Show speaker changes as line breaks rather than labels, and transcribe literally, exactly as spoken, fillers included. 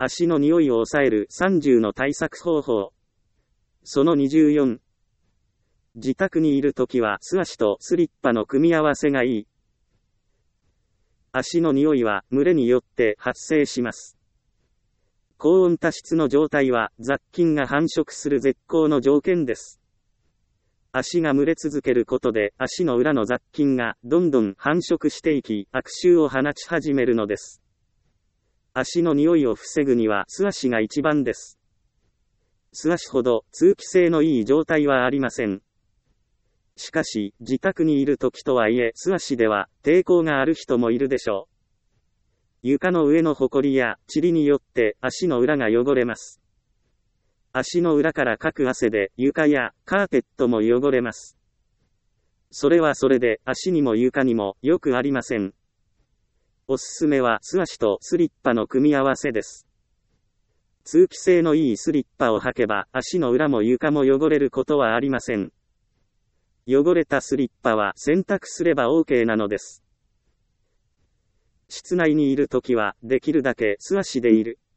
足の匂いを抑えるさんじゅうの対策方法。そのにじゅうよん。自宅にいるときは素足とスリッパの組み合わせがいい。足の匂いは蒸れによって発生します。高温多湿の状態は雑菌が繁殖する絶好の条件です。足が蒸れ続けることで足の裏の雑菌がどんどん繁殖していき悪臭を放ち始めるのです。足の匂いを防ぐには素足が一番です。素足ほど通気性のいい状態はありません。しかし、自宅にいる時とはいえ素足では抵抗がある人もいるでしょう。床の上のほこりや塵によって足の裏が汚れます。足の裏からかく汗で床やカーペットも汚れます。それはそれで足にも床にもよくありません。おすすめは素足とスリッパの組み合わせです。通気性のいいスリッパを履けば足の裏も床も汚れることはありません。汚れたスリッパは洗濯すれば OK なのです。室内にいるときはできるだけ素足でいる。